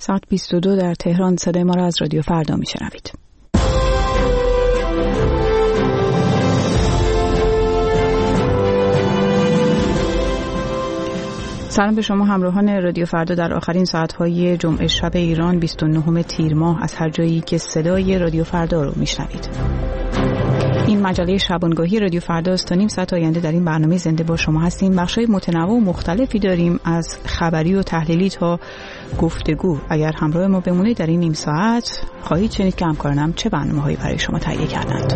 ساعت 22 در تهران. صدای ما را از رادیو فردا میشنوید. سلام به شما همراهان رادیو فردا در آخرین ساعت‌های جمعه شب ایران 29 تیر ماه از هر جایی که صدای رادیو فردا رو میشنوید. این مجله شبانگاهی رادیو فردا است. تا نیم ساعت آینده در این برنامه زنده با شما هستیم. بخش‌های متنوع و مختلفی داریم، از خبری و تحلیلی تا گفتگو. اگر همراه ما بمونید در این نیم ساعت خواهید شنید که همکارانم چه برنامه‌هایی برای شما تهیه کردند.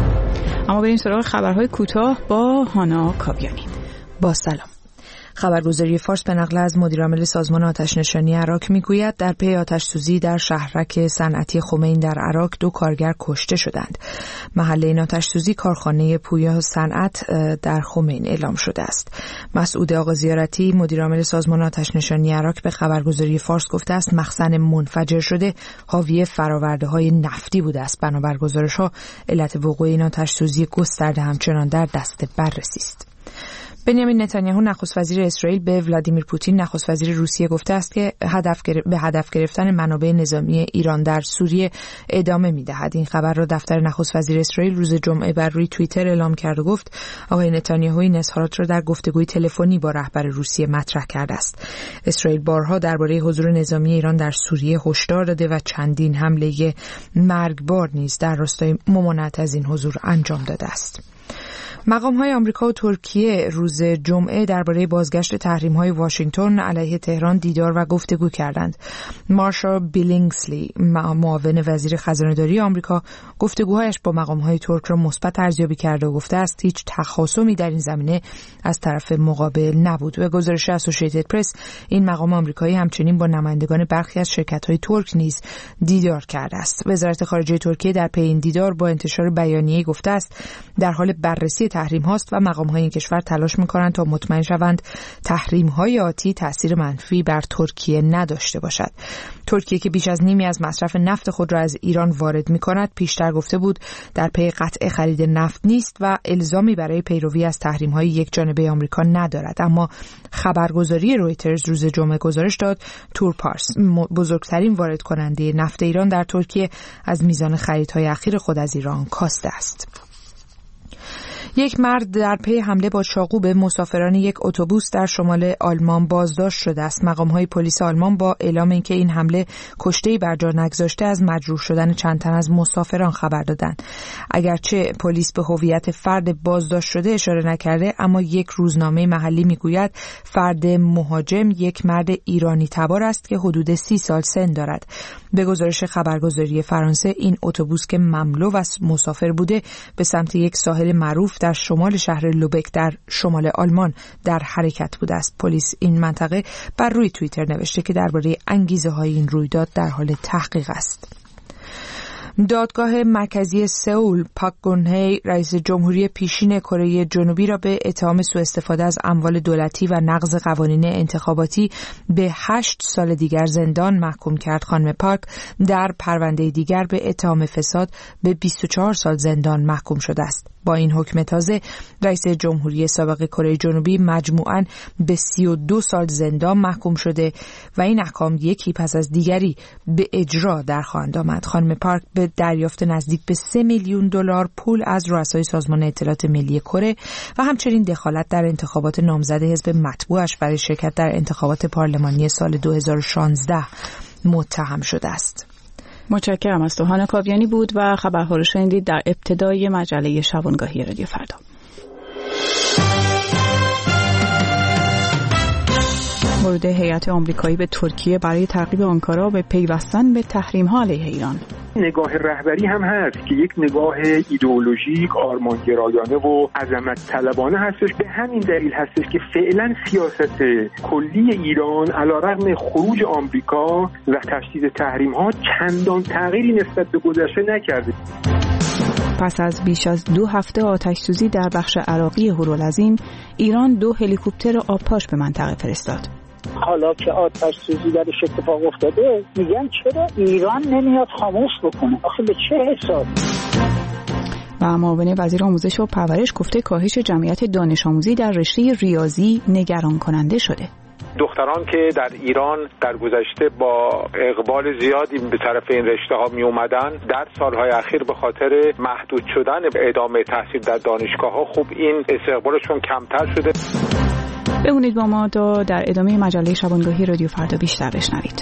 اما بریم سراغ خبرهای کوتاه با هانا کاویانی. با سلام. خبرگزاری فارس به نقل از مدیرعامل سازمان آتش‌نشانی عراق میگوید در پی آتش‌سوزی در شهرک صنعتی خمین در عراق 2 کارگر کشته شدند. محل این آتش‌سوزی کارخانه پویا صنعت در خمین اعلام شده است. مسعود آقا زیارتی مدیرعامل سازمان آتش‌نشانی عراق به خبرگزاری فارس گفته است مخزن منفجر شده حاوی فرآورده‌های نفتی بوده است. بنابر گزارش‌ها علت وقوع این آتش‌سوزی گسترده همچنان در دست بررسی است. بنیامین نتانیاهو نخست وزیر اسرائیل به ولادیمیر پوتین نخست وزیر روسیه گفته است که به هدف گرفتن منابع نظامی ایران در سوریه ادامه می‌دهد. این خبر را دفتر نخست وزیر اسرائیل روز جمعه بر روی توییتر اعلام کرد و گفت آقای نتانیاهو این اظهارات را در گفتگوی تلفنی با رهبر روسیه مطرح کرده است. اسرائیل بارها درباره حضور نظامی ایران در سوریه هشدار داده و چندین حمله مرگبار نیز در راستای ممانعت از این حضور انجام داده است. مقام‌های آمریکا و ترکیه روز جمعه درباره بازگشت تحریم‌های واشنگتن علیه تهران دیدار و گفتگو کردند. مارشا بیلینگسلی معاون وزیر خزانه‌داری آمریکا گفتگوهایش با مقام‌های ترک را مثبت ارزیابی کرده و گفته است هیچ تخاصمی در این زمینه از طرف مقابل نبود. به گزارش اسوسییتد پرس این مقام آمریکایی همچنین با نمایندگان برخی از شرکت‌های ترک نیز دیدار کرده است. وزارت خارجه ترکیه در پی این دیدار با انتشار بیانیه‌ای گفته است در حال بررسی تحریم هاست و مقام‌های این کشور تلاش می‌کنند تا مطمئن شوند تحریم‌های آتی تأثیر منفی بر ترکیه نداشته باشد. ترکیه که بیش از نیمی از مصرف نفت خود را از ایران وارد می‌کند پیشتر گفته بود در پی قطع خرید نفت نیست و الزامی برای پیروی از تحریم‌های یکجانبه آمریکا ندارد. اما خبرگزاری رویترز روز جمعه گزارش داد تورپارس بزرگترین وارد کننده نفت ایران در ترکیه از میزان خریدهای اخیر خود از ایران کاسته است. یک مرد در پی حمله با چاقو به مسافران یک اتوبوس در شمال آلمان بازداشت شده است. مقام‌های پلیس آلمان با اعلام اینکه این حمله کشته‌ای بر جا نگذاشته از مجروح شدن چند تن از مسافران خبر دادند. اگرچه پلیس به هویت فرد بازداشت شده اشاره نکرده، اما یک روزنامه محلی میگوید فرد مهاجم یک مرد ایرانی تبار است که حدود 30 سال سن دارد. به گزارش خبرگزاری فرانسه این اتوبوس که مملو و مسافر بوده به سمت یک ساحل معروف در شمال شهر لوبک در شمال آلمان در حرکت بوده است. پلیس این منطقه بر روی توییتر نوشته که درباره انگیزه‌های این رویداد در حال تحقیق است. دادگاه مرکزی سئول پاک گون-هی رئیس جمهوری پیشین کره جنوبی را به اتهام سوء استفاده از اموال دولتی و نقض قوانین انتخاباتی به 8 سال دیگر زندان محکوم کرد. خانم پاک در پرونده دیگر به اتهام فساد به 24 سال زندان محکوم شده است. با این حکم تازه رئیس جمهوری سابق کره جنوبی مجموعاً به 32 سال زندان محکوم شده و این احکام یکی پس از دیگری به اجرا در خواهند آمد. خانم پارک به دریافت نزدیک به 3 میلیون دلار پول از رؤسای سازمان اطلاعات ملی کره و همچنین دخالت در انتخابات نامزد حزب مطبوعش برای شرکت در انتخابات پارلمانی سال 2016 متهم شده است. متشکرم از هانا کاویانی بود و خبرها رو شنیدید در ابتدای مجله شبانگاهی رادیو فردا. ورود هیئت آمریکایی به ترکیه برای ترغیب آنکارا به پیوستن به تحریم‌ها علیه ایران. نگاه رهبری هم هست که یک نگاه ایدئولوژیک، آرمانگرایانه و عظمت طلبانه هستش. به همین دلیل هستش که فعلا سیاست کلی ایران علیرغم خروج آمریکا و تشدید تحریم‌ها چندان تغییری نسبت به گذشته نکرده. پس از بیش از 2 هفته آتش‌سوزی در بخش عراقی هورالعظیم، ایران 2 هلیکوپتر آبپاش به منطقه فرستاد. حالا که آتش سوزی درش اتفاق افتاده میگن چرا ایران نمیاد خاموش بکنه؟ آخه به چه حساب؟ و معاون وزیر آموزش و پرورش گفته کاهش جمعیت دانش آموزی در رشته ریاضی نگران کننده شده. دختران که در ایران در گذشته با اقبال زیادی به طرف این رشته ها می اومدن، در سالهای اخیر به خاطر محدود شدن ادامه تحصیل در دانشگاه ها خوب این استقبالشون کمتر شده. بمونید با ما تا در ادامه مجله شبانگاهی رادیو فردا بیشتر بشنوید.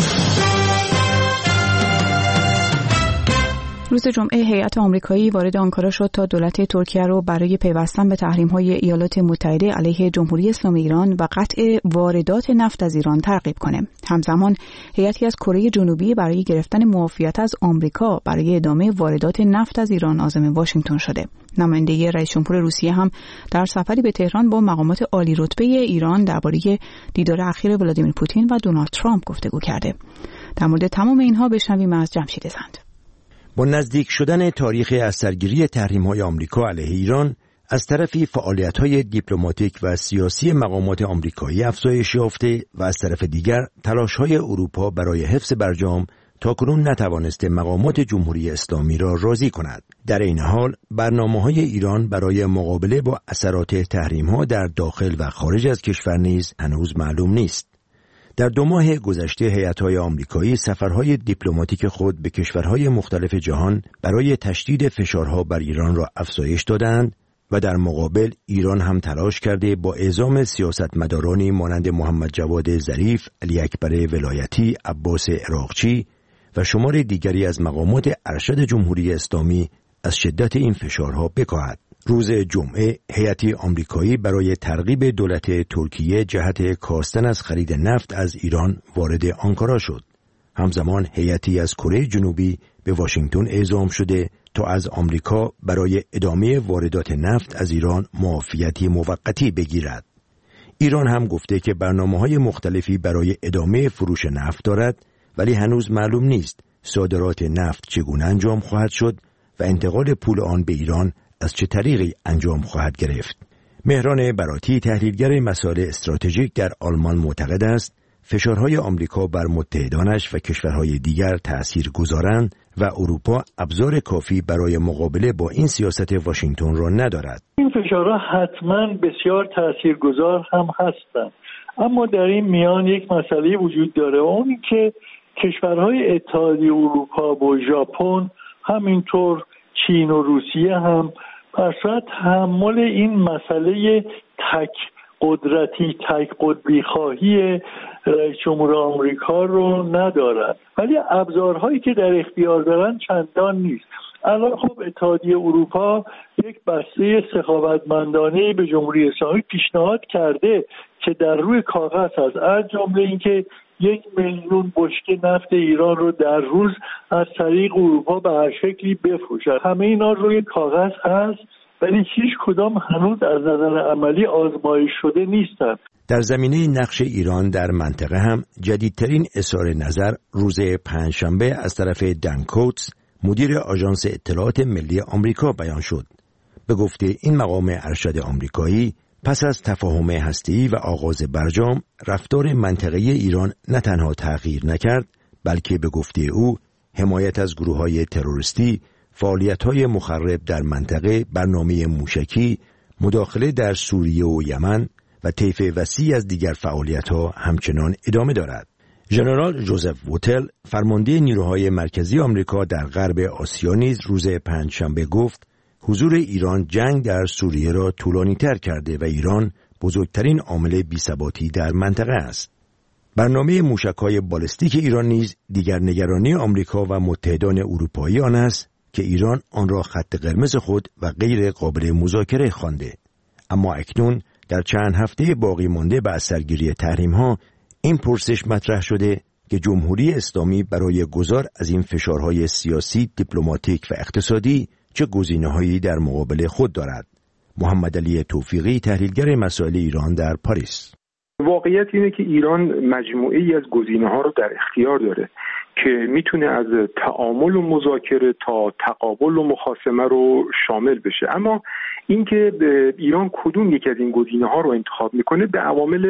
روز جمعه هیئت آمریکایی وارد آنکارا شد تا دولت ترکیه را برای پیوستن به تحریم‌های ایالات متحده علیه جمهوری اسلامی ایران و قطع واردات نفت از ایران ترغیب کنه. همزمان هیئتی از کره جنوبی برای گرفتن معافیت از آمریکا برای ادامه واردات نفت از ایران عازم واشنگتن شده. نماینده رئیس جمهور روسیه هم در سفری به تهران با مقامات عالی رتبه ایران درباره دیدار اخیر ولادیمیر پوتین و دونالد ترامپ گفتگو کرده. در مورد تمام اینها بشنویم از جمشید زند. با نزدیک شدن تاریخ از سرگیری تحریم‌های آمریکا علیه ایران، از طرفی فعالیت‌های دیپلماتیک و سیاسی مقامات آمریکایی افزایش یافته و از طرف دیگر تلاش‌های اروپا برای حفظ برجام تاکنون نتوانسته مقامات جمهوری اسلامی را راضی کند. در این حال برنامه‌های ایران برای مقابله با اثرات تحریم‌ها در داخل و خارج از کشور نیز هنوز معلوم نیست. در 2 ماه گذشته هیئت‌های آمریکایی سفرهای دیپلماتیک خود به کشورهای مختلف جهان برای تشدید فشارها بر ایران را افزایش دادند و در مقابل ایران هم تلاش کرده با اعزام سیاستمدارانی مانند محمد جواد ظریف، علی اکبر ولایتی، عباس عراقچی و شمار دیگری از مقامات ارشد جمهوری اسلامی از شدت این فشارها بکاهد. روز جمعه هیئتی آمریکایی برای ترغیب دولت ترکیه جهت کاستن از خرید نفت از ایران وارد آنکارا شد. همزمان هیئتی از کره جنوبی به واشنگتن اعزام شده تا از آمریکا برای ادامه واردات نفت از ایران معافیتی موقتی بگیرد. ایران هم گفته که برنامه‌های مختلفی برای ادامه فروش نفت دارد، ولی هنوز معلوم نیست صادرات نفت چگونه انجام خواهد شد و انتقال پول آن به ایران از چه طریقی انجام خواهد گرفت. مهران براتی تحلیلگر مسائل استراتژیک در آلمان معتقد است فشارهای آمریکا بر متحدانش و کشورهای دیگر تأثیر گذارند و اروپا ابزار کافی برای مقابله با این سیاست واشنگتن را ندارد. این فشارها حتما بسیار تاثیرگذار هم هستند، اما در این میان یک مسئله وجود داره، اونی که کشورهای اتحادیه اروپا و ژاپن، همینطور چین و روسیه هم برصورت تحمل این مسئله تک قدرتی، تک قطبی خواهی رئیس جمهور آمریکا رو ندارن، ولی ابزارهایی که در اختیار دارن چندان نیست. الان خب اتحادیه اروپا یک بسته سخاوتمندانه به جمهوری اسلامی پیشنهاد کرده که در روی کاغذ هست، از جمله اینکه 1 میلیون بشکه نفت ایران رو در روز از طریق اروپا به هر شکلی بفروشد. همه اینا روی کاغذ هست، ولی هیچ کدام هنوز از نظر عملی آزمایش شده نیستند. در زمینه نقش ایران در منطقه هم جدیدترین اظهار نظر روز پنجشنبه از طرف دن کوتس، مدیر آژانس اطلاعات ملی آمریکا بیان شد. به گفته این مقام ارشد آمریکایی، پس از تفاهم هسته‌ای و آغاز برجام، رفتار منطقه‌ای ایران نه تنها تغییر نکرد، بلکه به گفته او حمایت از گروه‌های تروریستی، فعالیت‌های مخرب در منطقه، برنامه موشکی، مداخله در سوریه و یمن و طیف وسیعی از دیگر فعالیت‌ها همچنان ادامه دارد. ژنرال جوزف ووتل، فرمانده نیروهای مرکزی آمریکا در غرب آسیا نیز روز پنجشنبه گفت حضور ایران جنگ در سوریه را طولانی‌تر کرده و ایران بزرگترین عامل بی‌ثباتی در منطقه است. برنامه موشک‌های بالستیک ایران نیز دیگر نگرانی آمریکا و متحدان اروپایی آن است که ایران آن را خط قرمز خود و غیر قابل مذاکره خوانده. اما اکنون در چند هفته باقی مانده به سرگیری تحریم‌ها، این پرسش مطرح شده که جمهوری اسلامی برای گذار از این فشارهای سیاسی، دیپلماتیک و اقتصادی چه گزینه‌هایی در مقابل خود دارد. محمد علی توفیقی، تحلیلگر مسائل ایران در پاریس: واقعیت اینه که ایران مجموعه‌ای از گزینه‌ها رو در اختیار داره که میتونه از تعامل و مذاکره تا تقابل و مخاصمه رو شامل بشه، اما اینکه ایران کدوم یکی از این گزینه‌ها رو انتخاب میکنه به عوامل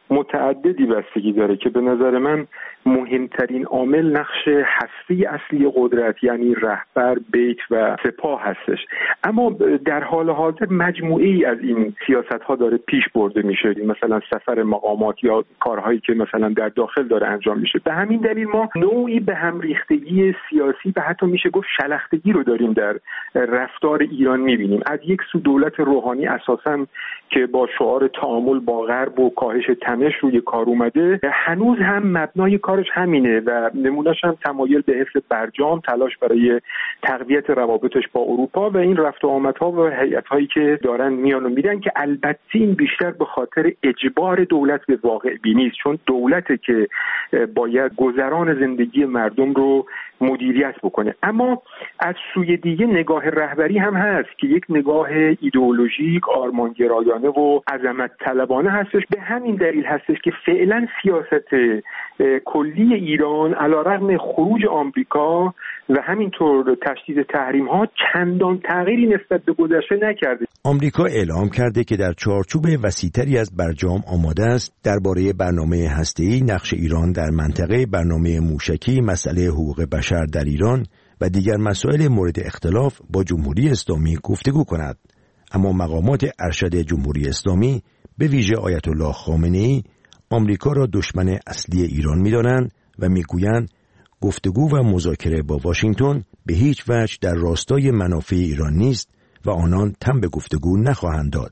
متعددی بستگی داره که به نظر من مهمترین عامل نقش هستی اصلی قدرت یعنی رهبر، بیت و سپاه هستش. اما در حال حاضر مجموعه ای از این سیاست ها داره پیش برده میشه، مثلا سفر مقامات یا کارهایی که مثلا در داخل داره انجام میشه. به همین دلیل ما نوعی به هم ریختگی سیاسی و حتی میشه گفت شلختگی رو داریم در رفتار ایران میبینیم. از یک سو دولت روحانی اساساً که با شعار تعامل با غرب و کاهش تنش روی کار اومده، هنوز هم مبنای کارش همینه و نمونه‌اش هم تمایل به حفظ برجام، تلاش برای تقویت روابطش با اروپا و این رفت و آمدها و هیئت‌هایی که دارن میان و میرن، که البته این بیشتر به خاطر اجبار دولت به واقع بینی است، چون دولته که باید گذران زندگی مردم رو مدیریت بکنه. اما از سوی دیگه نگاه رهبری هم هست که یک نگاه ایدئولوژیک، آرمانگرایانه و عظمت طلبانه هستش. به همین دلیل هستش که فعلا سیاست کلی ایران علیرغم خروج آمریکا و همینطور تشدید تحریم ها چندان تغییری نسبت به گذشته نکرده. آمریکا اعلام کرده که در چارچوب وسیع‌تری از برجام آماده است درباره برنامه هسته‌ای نقش ایران در منطقه، برنامه موشکی، مسئله حقوق بشر در ایران و دیگر مسائل مورد اختلاف با جمهوری اسلامی گفتگو کند. اما مقامات ارشد جمهوری اسلامی به ویژه آیت الله خامنه‌ای آمریکا را دشمن اصلی ایران می‌دانند و می‌گویند گفتگو و مذاکره با واشنگتن به هیچ وجه در راستای منافع ایران نیست و آنان تن به گفتگو نخواهند داد.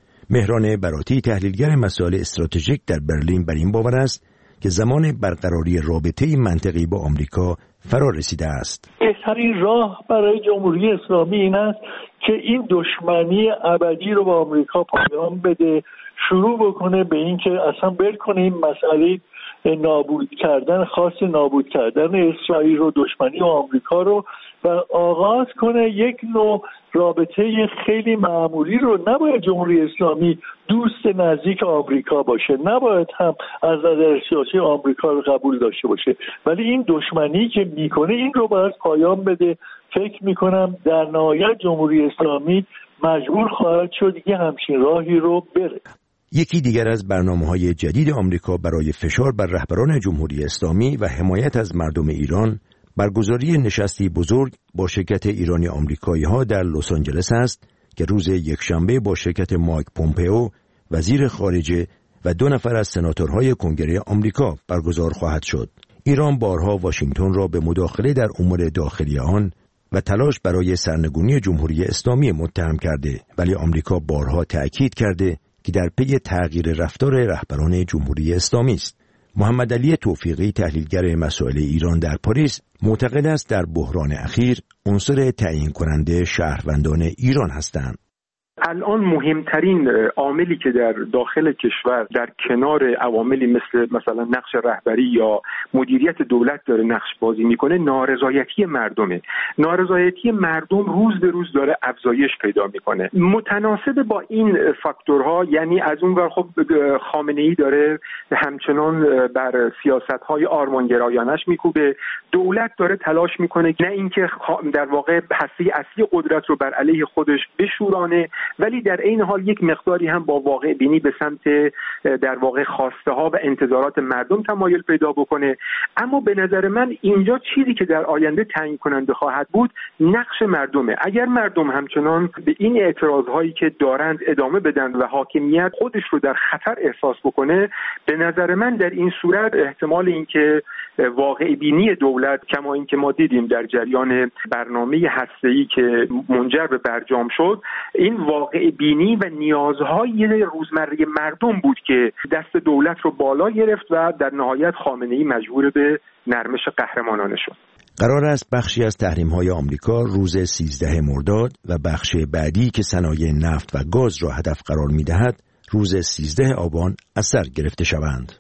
مهران براتی، تحلیلگر مسائل استراتژیک در برلین، بر این باور است که زمان برقراری رابطه منطقی با آمریکا فرا رسیده است. بهترین راه برای جمهوری اسلامی این است که این دشمنی ابدی رو با آمریکا پایان بده، شروع بکنه به این که اصلا ول کنه این مسئله نابود کردن، خاص نابود کردن اسرائیل رو، دشمنی آمریکا رو، و آغاز کنه یک نوع رابطه خیلی معمولی رو. نباید جمهوری اسلامی دوست نزدیک آمریکا باشه، نباید هم از نظر سیاسی آمریکا رو قبول داشته باشه، ولی این دشمنی که میکنه این رو باید پایان بده. فکر میکنم در نهایت جمهوری اسلامی مجبور خواهد شد یه همچین راهی رو بره. یکی دیگر از برنامه‌های جدید آمریکا برای فشار بر رهبران جمهوری اسلامی و حمایت از مردم ایران برگزاری نشستی بزرگ با شرکت ایرانی آمریکایی‌ها در لس آنجلس است که روز یکشنبه با شرکت مایک پومپئو وزیر خارجه و 2 نفر از سناتورهای کنگره آمریکا برگزار خواهد شد. ایران بارها واشنگتن را به مداخله در امور داخلی آن و تلاش برای سرنگونی جمهوری اسلامی متهم کرده، ولی آمریکا بارها تأکید کرده که در پی تغییر رفتار رهبران جمهوری اسلامی است. محمد علی توفیقی، تحلیلگر مسائل ایران در پاریس، معتقد است در بحران اخیر عنصر تعیین کننده شهروندان ایران هستند. الان مهمترین عاملی که در داخل کشور در کنار عواملی مثلا نقش رهبری یا مدیریت دولت داره نقش بازی میکنه، نارضایتی مردمه. نارضایتی مردم روز به روز داره افزایش پیدا میکنه. متناسب با این فاکتورها، یعنی از اون ور خب خامنه‌ای داره همچنان بر سیاست‌های آرمانگرایانش میکوبه، دولت داره تلاش میکنه نه اینکه در واقع هسته اصلی قدرت رو بر علیه خودش بشورانه، ولی در این حال یک مقداری هم با واقع بینی به سمت در واقع خواسته ها و انتظارات مردم تمایل پیدا بکنه. اما به نظر من اینجا چیزی که در آینده تعیین کننده خواهد بود نقش مردمه. اگر مردم همچنان به این اعتراض هایی که دارند ادامه بدن و حاکمیت خودش رو در خطر احساس بکنه، به نظر من در این صورت احتمال اینکه واقع بینی دولت، کما اینکه ما دیدیم در جریان برنامه هسته‌ای که منجر به برجام شد، این واقع بینی و نیازهای روزمره مردم بود که دست دولت رو بالا گرفت و در نهایت خامنه‌ای مجبور به نرمش قهرمانانه شد. قرار است بخشی از تحریم‌های آمریکا روز 13 مرداد و بخش بعدی که صنایع نفت و گاز را هدف قرار می‌دهد روز 13 آبان از سر گرفته شوند.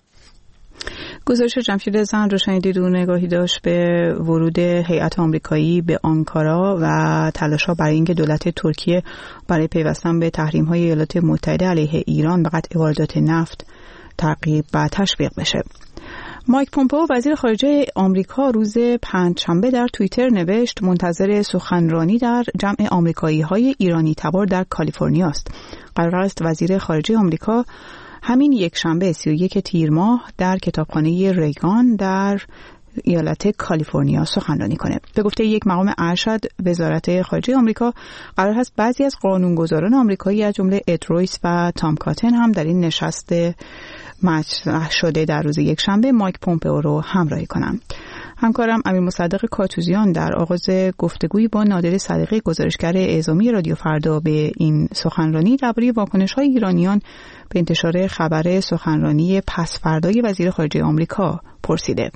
گزارش جمشید زند رو شنیدید و نگاهی داشت به ورود هیئت آمریکایی به آنکارا و تلاش‌ها برای اینکه دولت ترکیه برای پیوستن به تحریم‌های ایالات متحده علیه ایران به قطع واردات نفت تعقیب و تشویق بشه. مایک پومپئو وزیر خارجه آمریکا روز پنجشنبه در توییتر نوشت منتظر سخنرانی در جمع آمریکایی‌های ایرانی تبار در کالیفرنیا است. قرار است وزیر خارجه آمریکا همین یک شنبه 31 تیر ماه در کتابخانه ریگان در ایالت کالیفرنیا سخنرانی کنه. به گفته یک مقام ارشد وزارت خارجه آمریکا، قرار هست بعضی از قانونگذاران آمریکایی از جمله اد رویس و تام کاتن هم در این نشست مطرح شده در روز یک شنبه مایک پومپئو رو همراهی کنند. همکارم امیر مصدق کاتوزیان در آغاز گفتگویی با نادر صدیقی گزارشگر اعزامی رادیو فردا به این سخنرانی درباره واکنش‌های ایرانیان به انتشار خبر سخنرانی پس فردای وزیر خارجه آمریکا پرسیده.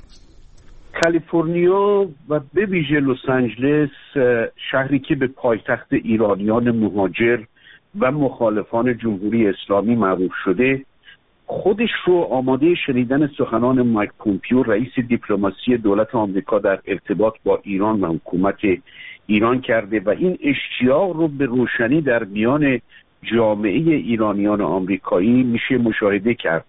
کالیفرنیا و به ویژه لس آنجلس، شهری که به پایتخت ایرانیان مهاجر و مخالفان جمهوری اسلامی معروف شده، خودش رو آماده شنیدن سخنان مایک پومپئو، رئیس دیپلماسی دولت آمریکا در ارتباط با ایران و حکومت ایران کرده و این اشتیاق رو به روشنی در میان جامعه ایرانیان آمریکایی میشه مشاهده کرد.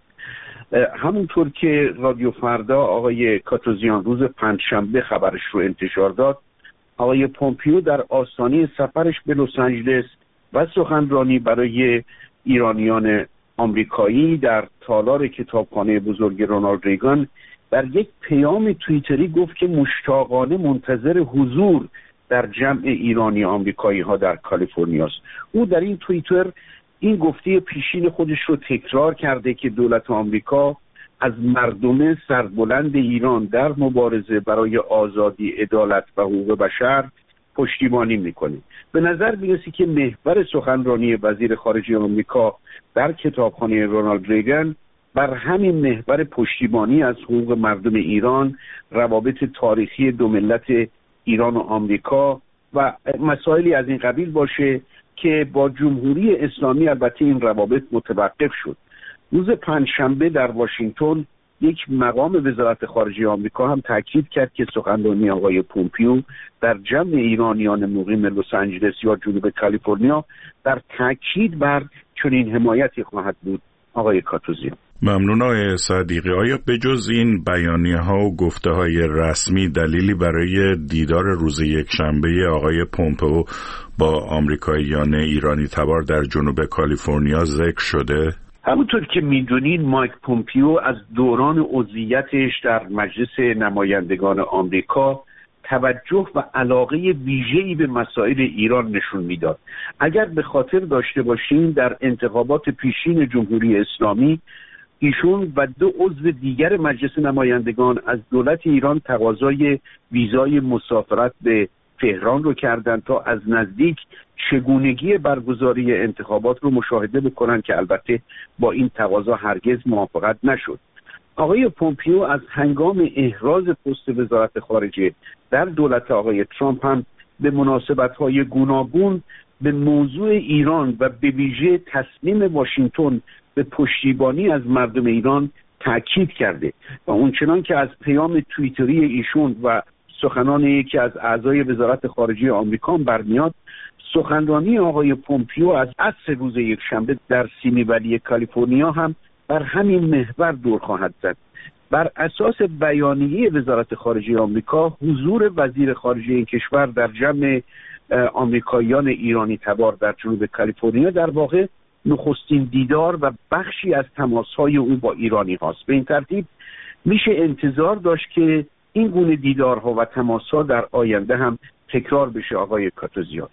همونطور که رادیو فردا آقای کاتوزیان روز پنجشنبه خبرش رو انتشار داد، آقای پومپئو در آستانه سفرش به لس آنجلس و سخنرانی برای ایرانیان آمریکایی در تالار کتابخانه بزرگ رونالد ریگان در یک پیام توییتری گفت که مشتاقانه منتظر حضور در جمع ایرانی آمریکایی ها در کالیفرنیا است. او در این توییتر این گفته پیشین خودش رو تکرار کرده که دولت آمریکا از مردم سربلند ایران در مبارزه برای آزادی، عدالت و حقوق بشر پشتیبانی میکنه. به نظر میرسه که محور سخنرانی وزیر خارجه آمریکا در کتابخانه رونالد ریگان بر همین محور پشتیبانی از حقوق مردم ایران، روابط تاریخی دو ملت ایران و آمریکا و مسائلی از این قبیل باشه که با جمهوری اسلامی البته این روابط متوقف شد. روز پنجشنبه در واشنگتن یک مقام وزارت خارجه آمریکا هم تاکید کرد که سخنرانی آقای پومپئو در جمع ایرانیان مقیم لس آنجلس یا جنوب کالیفرنیا در تاکید بر چنین حمایتی خواهد بود. آقای کاتوزیان. ممنون آقای صدیقی. آیا به جز این بیانیه ها و گفته های رسمی دلیلی برای دیدار روز یک شنبه آقای پومپئو با آمریکاییان ایرانی تبار در جنوب کالیفرنیا ذکر شده؟ همونطور که میدونین مایک پومپئو از دوران عضویتش در مجلس نمایندگان آمریکا توجه و علاقه ویژه‌ای به مسائل ایران نشون میداد. اگر به خاطر داشته باشیم در انتخابات پیشین جمهوری اسلامی ایشون و دو عضو دیگر مجلس نمایندگان از دولت ایران تقاضای ویزای مسافرت به تهران رو کردند تا از نزدیک چگونگی برگزاری انتخابات رو مشاهده بکنن که البته با این تقاضا هرگز موافقت نشد. آقای پومپئو از هنگام احراز پست وزارت خارجه در دولت آقای ترامپ هم به مناسبت‌های گوناگون به موضوع ایران و به ویژه تصمیم واشنگتن به پشتیبانی از مردم ایران تاکید کرده و اونچنان که از پیام توییتری ایشون و سخنان یکی از اعضای وزارت خارجه آمریکا برمیاد، سخنرانی آقای پومپئو از عصر روز یکشنبه در سیمی ولی کالیفرنیا هم بر همین محور دور خواهد زد. بر اساس بیانیه وزارت خارجه آمریکا، حضور وزیر خارجه این کشور در جمع آمریکاییان ایرانی تبار در جنوب کالیفرنیا در واقع نخستین دیدار و بخشی از تماس‌های او با ایرانی هاست. به این ترتیب میشه انتظار داشت که این گونه دیدارها و تماس‌ها در آینده هم تکرار بشه. آقای کاتوزیان.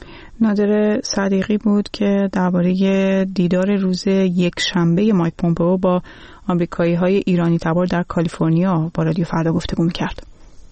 نادر صدیقی بود که درباره دیدار روز یک شنبه مایک پومپئو با آمریکایی‌های ایرانی تبار در کالیفرنیا با رادیو فردا گفتگو می‌کرد.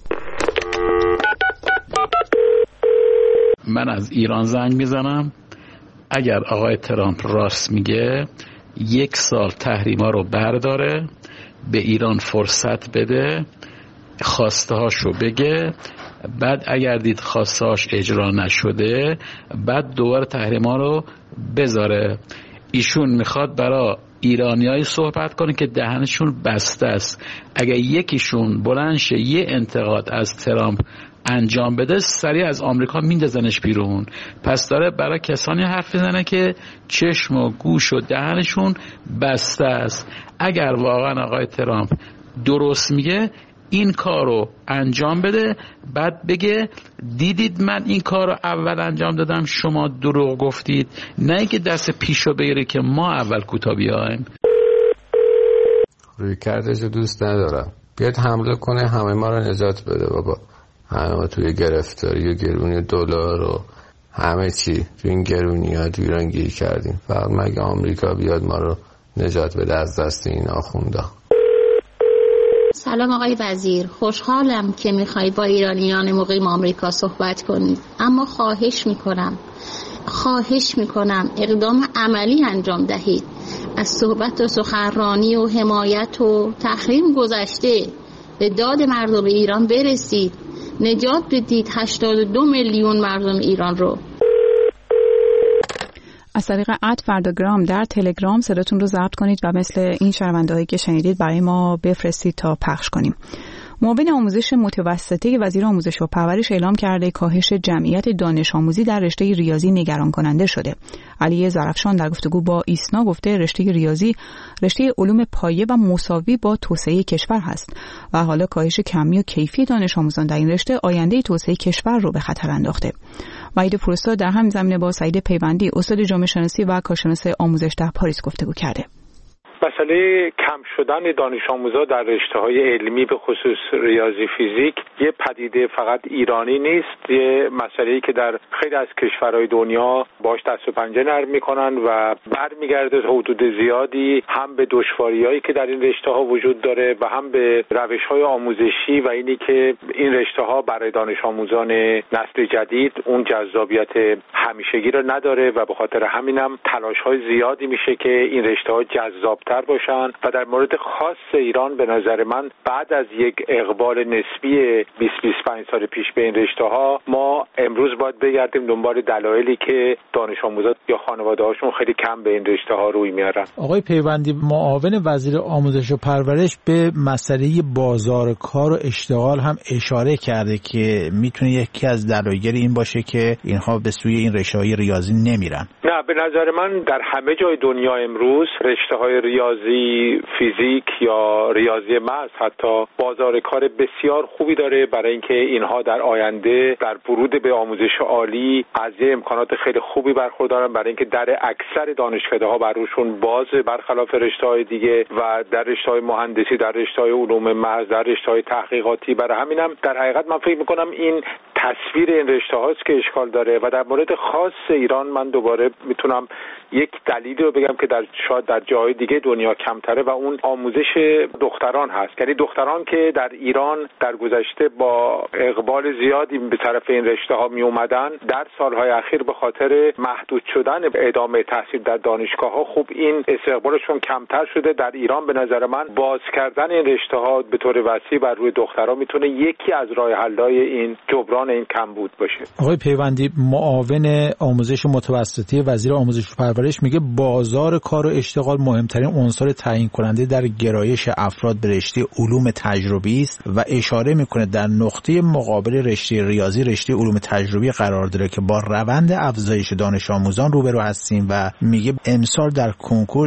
من از ایران زنگ میزنم. اگر آقای ترامپ راست میگه 1 سال تحریما رو برداره، به ایران فرصت بده، خواسته هاشو بگه، بعد اگر دید خواسته هاش اجرا نشده بعد دوباره تحریما رو بذاره. ایشون میخواد برای ایرانیایی صحبت کنه که دهنشون بسته است. اگر یکیشون بلند شه یه انتقاد از ترامپ انجام بده، سریع از آمریکا میندازنش بیرون. پس داره برای کسانی حرف میزنه که چشم و گوش و دهنشون بسته است. اگر واقعا آقای ترامپ درست میگه این کار رو انجام بده، بعد بگه دیدید من این کار رو اول انجام دادم شما دروغ گفتید، نه اینکه دست پیشو بگیره که ما اول کوتا بیایم. روی کردش دوست ندارم. بیاد حمله کنه همه ما رو نجات بده بابا. همه ما توی گرفتاری و گرونی دلار و همه چی تو این گرونی ها تو ایران گیر کردیم. فقط مگه آمریکا بیاد ما رو نجات بده از دست این آخوندا. سلام آقای وزیر، خوشحالم که میخوایی با ایرانیان مقیم آمریکا صحبت کنید، اما خواهش میکنم اقدام عملی انجام دهید. از صحبت و سخنرانی و حمایت و تحریم گذشته به داد مردم ایران برسید، نجات بدید 82 میلیون مردم ایران رو. از طریق @فرداگرام در تلگرام صداتون رو ضبط کنید و مثل این شنونده‌هایی که شنیدید برای ما بفرستید تا پخش کنیم. معاون آموزش متوسطه وزیر آموزش و پرورش اعلام کرده کاهش جمعیت دانش آموزی در رشته ریاضی نگران کننده شده. علی ظرفشان در گفتگو با ایسنا گفته رشته ریاضی رشته علوم پایه و مساوی با توسعه کشور هست و حالا کاهش کمی و کیفی دانش آموزان در این رشته آینده توسعه کشور رو به خطر انداخته. وحید فرستاد در همین زمینه با سعید پیوندی استاد جامعه شناسی و کارشناس آموزش در پاریس گفتگو کرده. مسئله کم شدن دانش آموزا در رشته‌های علمی به خصوص ریاضی فیزیک یه پدیده فقط ایرانی نیست، یه مسئله‌ای که در خیلی از کشورهای دنیا باش دست و پنجه نرم می‌کنن و برمیگرده تا حدود زیادی هم به دشواری‌هایی که در این رشته‌ها وجود داره و هم به روش‌های آموزشی و اینی که این رشته‌ها برای دانش آموزان نسل جدید اون جذابیت همیشگی رو نداره و به خاطر همینم تلاش‌های زیادی میشه که این رشته‌ها جذاب باشن و در مورد خاص ایران به نظر من بعد از یک اقبال نسبی 20-25 سال پیش به این رشته‌ها ما امروز باید بگردیم دنبال دلایلی که دانش آموزان یا خانواده‌هاشون خیلی کم به این رشته‌ها روی میارن. آقای پیوندی، معاون وزیر آموزش و پرورش به مسئله بازار کار و اشتغال هم اشاره کرده که میتونه یکی از دلایل این باشه که اینها به سوی این رشته‌های ریاضی نمیرن. نه، به نظر من در همه جای دنیا امروز رشته‌های ریاضی فیزیک یا ریاضی محض حتی بازار کار بسیار خوبی داره برای اینکه اینها در آینده در ورود به آموزش عالی از امکانات خیلی خوبی برخوردارن، برای اینکه در اکثر دانشکده‌ها بر روشون بازه برخلاف رشته‌های دیگه و در رشته‌های مهندسی، در رشته‌های علوم محض، در رشته‌های تحقیقاتی. برای همینم در حقیقت من فکر می‌کنم این تصویر این رشته‌هاست که اشکال داره و در مورد خاص ایران من دوباره میتونم یک دلیلی رو بگم که شاید در جای دیگه دنیا کمتره و اون آموزش دختران هست. یعنی دختران که در ایران در گذشته با اقبال زیادی به طرف این رشته‌ها می اومدن، در سالهای اخیر به خاطر محدود شدن ادامه تحصیل در دانشگاه‌ها خوب این استقبالشون کمتر شده. در ایران به نظر من باز کردن این رشته‌ها به طور وسیع بر روی دختران میتونه یکی از راه حل‌های این جبران این کمبود باشه. آقای پیوندی، معاون آموزش متوسطه وزیر آموزش و پرورش میگه بازار کار و اشتغال مهمترین عنصر تعیین کننده در گرایش افراد به رشته علوم تجربی است و اشاره میکنه در نقطه مقابل رشته ریاضی رشته علوم تجربی قرار داره که با روند افزایش دانش آموزان روبرو هستیم و میگه امسال در کنکور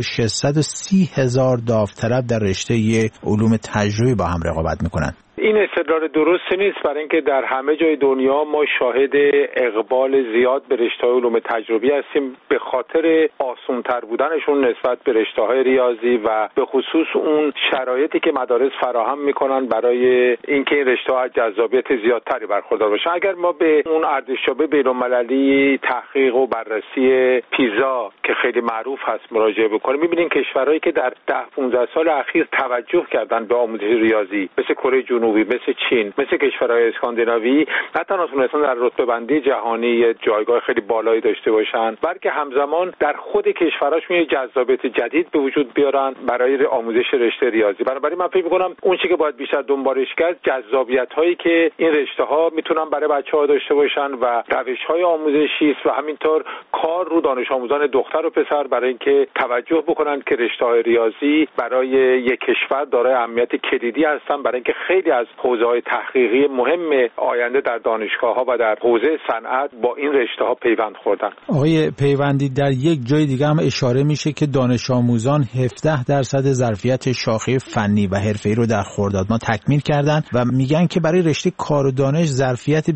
630,000 داوطلب در رشته علوم تجربی با هم رقابت میکنن. این استدلال درستی نیست، برای اینکه در همه جای دنیا ما شاهد اقبال زیاد به رشته‌های علوم تجربی هستیم به خاطر آسان‌تر بودنشون نسبت به رشته‌های ریاضی و به خصوص اون شرایطی که مدارس فراهم میکنن برای اینکه این رشته‌ها از جذابیت زیادتری برخوردار باشن. اگر ما به اون ارزشیابی بین‌المللی تحقیق و بررسی پیزا که خیلی معروف هست مراجعه بکنیم، می‌بینیم کشورهایی که در 10-15 سال اخیر توجه کردن به آموزش ریاضی مثل کره جنوبی، مثل چین، مثل کشورهای اسکاندیناوی نه تنها تونستن در رتبه بندی جهانی جایگاه خیلی بالایی داشته باشن، بلکه همزمان در خود کشورهاشون یه جذابیت جدید به وجود بیارن برای آموزش رشته ریاضی. بنابراین من فکر می‌کنم اون چیزی که باید بیشتر دنبالش کرد جذابیت‌هایی که این رشته‌ها میتونن برای بچه‌ها داشته باشن و روش‌های آموزشی است و همینطور کار رو دانش آموزان دختر و پسر برای اینکه توجه بکنن که رشته‌های ریاضی برای یک کشور دارای اهمیت کلیدی هستن، برای اینکه خیلی از حوزه‌های تحقیقی مهم آینده در دانشگاه‌ها و در حوزه صنعت با این رشته‌ها پیوند خوردن. آقای پیوندی، در یک جای دیگه هم اشاره میشه که دانش آموزان 17% ظرفیت شاخه فنی و حرفه‌ای رو در خرداد ما تکمیل کردن و میگن که برای رشته کار و دانش ظرفیت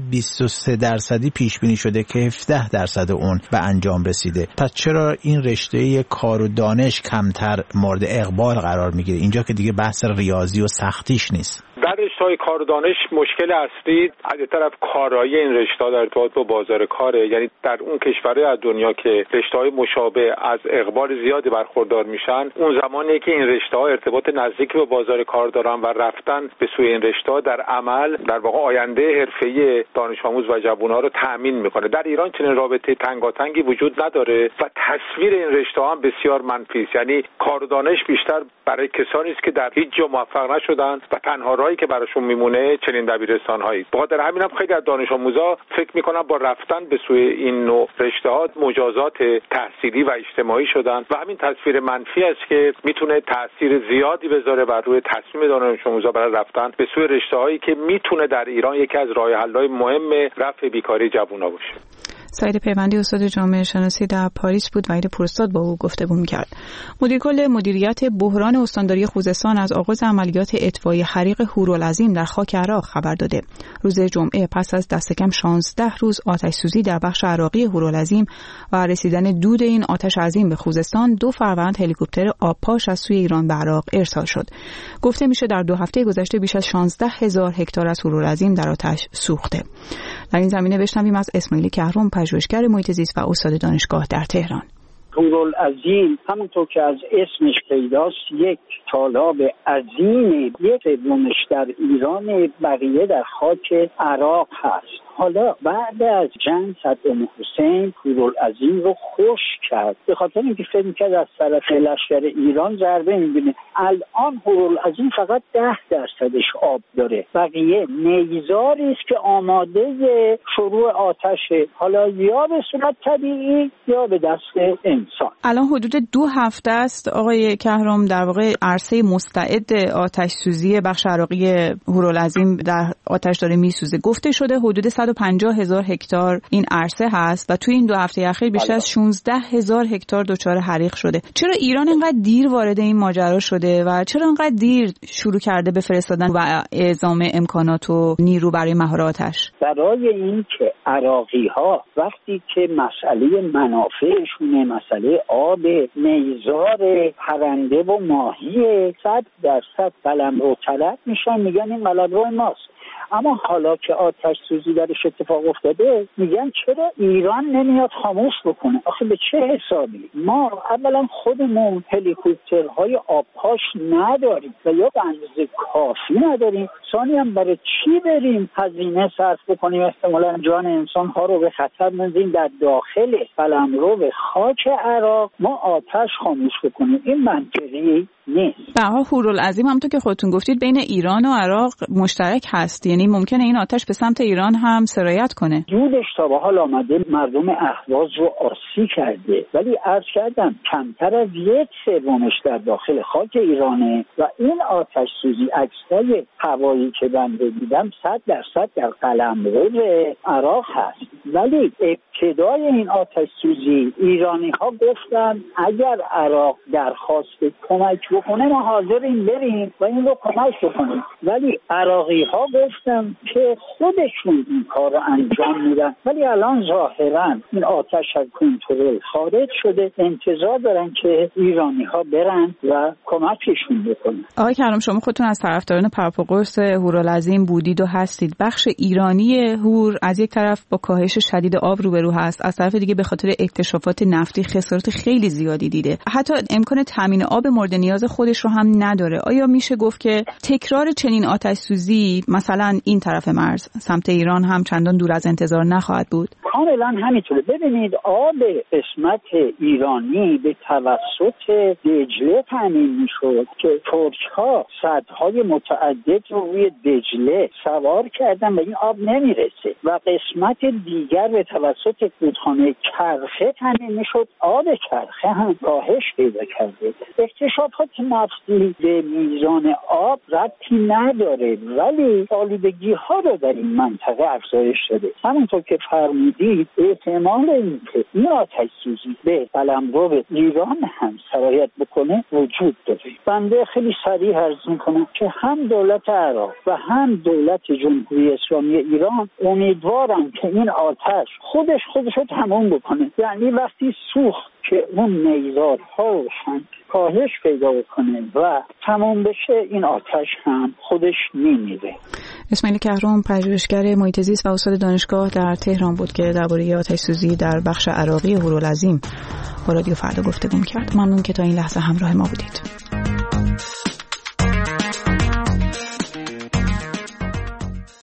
23% پیش بینی شده که 17% اون به انجام رسیده. پس چرا این رشته کار و دانش کمتر مورد اقبال قرار میگیره؟ اینجا که دیگه بحث ریاضی و سختیش نیست. در رشته‌های کار و دانش مشکل اصلی از طرف کارایی این رشته‌ها در ارتباط با بازار کاره، یعنی در اون کشورهای از دنیا که رشته‌های مشابه از اقبال زیادی برخوردار میشن، اون زمانی که این رشته‌ها ارتباط نزدیکی با بازار کار دارن و رفتن به سوی این رشته‌ها در عمل در واقع آینده حرفه‌ای دانش آموز و جوان‌ها رو تأمین میکنه. در ایران چنین رابطه تنگاتنگی وجود نداره و تصویر این رشته‌ها هم بسیار منفی است. یعنی کار و دانش بیشتر برای کسانی است که در هیچ جا موفق نشدن و تنها راهی که براشون میمونه چنین دبیرستان‌هایی. بخاطر همین هم خیلی از دانش آموزا فکر میکنن با رفتن به سوی این نوع رشته‌ها مجازات تحصیلی و اجتماعی شدن و همین تصویر منفی است که میتونه تاثیر زیادی بذاره بر روی تصمیم دانش آموزا برای رفتن به سوی رشته‌هایی که میتونه در ایران یکی از راه‌حل‌های مهم رفع بیکاری جوان‌ها باشه. سعید پیوندی استاد جامعه شناسی در پاریس بود و وحید پوراستاد با او گفتگو می‌کرد. مدیر کل مدیریت بحران استانداری خوزستان از آغاز عملیات اطفای حریق هورالعظیم در خاک عراق خبر داده. روز جمعه پس از دست کم 16 روز آتش سوزی در بخش عراقی هورالعظیم و رسیدن دود این آتش عظیم به خوزستان، 2 فروند هلیکوپتر آبپاش از سوی ایران به عراق ارسال شد. گفته میشه در 2 هفته گذشته بیش از 16,000 هکتار از هورالعظیم در آتش سوخته. در این زمینه بشنویم از اسماعیل کهرم، پژوهشگر محیط زیست و استاد دانشگاه در تهران. هورالعظیم همونطور که از اسمش پیداست یک تالاب عظیم، یک سومش در ایران، بقیه در خاک عراق هست. حالا بعد از جنگ صدام حسین هورالعظیم رو خشک کرد به خاطر اینکه فکر می‌کرد از طرف لشکر ایران ضربه می‌بینه. الان هورالعظیم فقط 10%ش آب داره، بقیه نیزاری است که آماده شروع آتشه، حالا یا به صورت طبیعی یا به دست انسان. الان حدود 2 هفته است آقای کهرم در واقع عرصه مستعد آتش سوزی بخش عراقی هورالعظیم در آتش داره میسوزه. گفته شده حدود 150,000 هکتار این عرصه هست و توی این 2 هفته اخیر بیش از 16,000 هکتار دچار حریق شده. چرا ایران اینقدر دیر وارد این ماجرا شده و چرا اینقدر دیر شروع کرده به فرستادن و اعزام امکانات و نیرو برای مهار آتش؟ برای این که عراقی‌ها وقتی که مسئله منافعشونه، مسئله آب، نیزار، پرنده و ماهی 100% قلمرو طلب میشن، میگن این قلمرو ماست. اما حالا که آتش سوزی درش اتفاق افتاده میگن چرا ایران نمیاد خاموش بکنه؟ آخه به چه حسابی؟ ما اولا خودمون هلیکوپترهای آبپاش نداریم و یا به اندازه کافی نداریم، ثانیاً برای چی بریم هزینه صرف بکنیم احتمالاً جان انسان‌ها رو به خطر بندازیم در داخل قلمرو به خاک عراق ما آتش خاموش بکنیم؟ این منطقی نیست. به هر حال هورالعظیم همونطور که خودتون گفتید بین ایران و عراق مشترک هست، یعنی ممکنه این آتش به سمت ایران هم سرایت کنه. جودش تا به حال آمده مردم اهواز رو آسی کرده، ولی عرض کردم کمتر از 1/3 در داخل خاک ایرانه و این آتش سوزی عکس‌های هوایی که بنده دیدم 100% در قلمرو عراق هست. ولی ابتدای این آتش سوزی ایرانی‌ها گفتن اگر عراق درخواست کمک بکنه ما حاضریم بریم و این رو کمک بکنیم، ولی عراقی‌ها گفتن که خودشون این کار رو انجام میدن. ولی الان ظاهراً این آتش از کنترل خارج شده، انتظار دارن که ایرانی‌ها برن و کمکشون بکنن. آقای کهرم، شما خودتون از طرفداران پرپا قرص هورالعظیم بودید و هستید. بخش ایرانی هور از یک طرف با کاهش شدید آب روبرو هست، از طرف دیگه به خاطر اکتشافات نفتی خسارات خیلی زیادی دیده، حتی امکان تامین آب مورد نیاز خودش رو هم نداره. آیا میشه گفت که تکرار چنین آتش سوزی مثلا این طرف مرز سمت ایران هم چندان دور از انتظار نخواهد بود؟ کاملا همینطوره. ببینید آب قسمت ایرانی به توسط دجله تامین میشد که ترک‌ها سدهای متعدد رو روی دجله سوار کردن و این آب نمیرسه و قسمت دیگر به توسط رودخانه کرخه تامین میشد. آب کرخه هم کاهش پیدا کرده. اکتشافات نفتی به میزان آب ربطی نداره، ولی آلودگی ها رو در این منطقه افزایش داده. همونطور که فرمودید احتمال اینکه این آتش سوزی به قلمرو ایران هم سرایت بکنه وجود داره. بنده خیلی سریع عرض میکنم که هم دولت عراق و هم دولت جمهوری اسلامی ایران امیدوارم که این آتش خودش رو تمام بکنه. یعنی وقتی سوخت که اون نیزارها روشن کاهش پیدا بکنه و تمام بشه، این آتش هم خودش میمیره. اسماعیل کهرم پژوهشگر محیط زیست و استاد دانشگاه در تهران بود که درباره آتش سوزی در بخش عراقی هورالعظیم با رادیو فردا گفتگو کرد. ممنون که تا این لحظه همراه ما بودید.